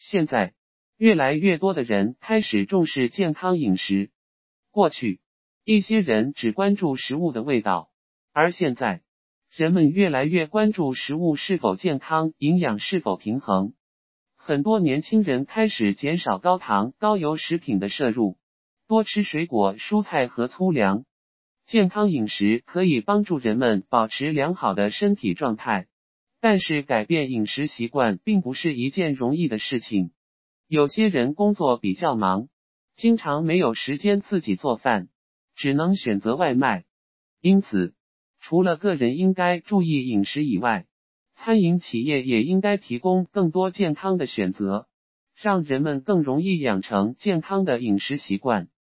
现在，越来越多的人开始重视健康饮食。过去，一些人只关注食物的味道，而现在，人们越来越关注食物是否健康，营养是否平衡。很多年轻人开始减少高糖、高油食品的摄入，多吃水果、蔬菜和粗粮。健康饮食可以帮助人们保持良好的身体状态，但是改变饮食习惯并不是一件容易的事情。有些人工作比较忙，经常没有时间自己做饭，只能选择外卖。因此，除了个人应该注意饮食以外，餐饮企业也应该提供更多健康的选择，让人们更容易养成健康的饮食习惯。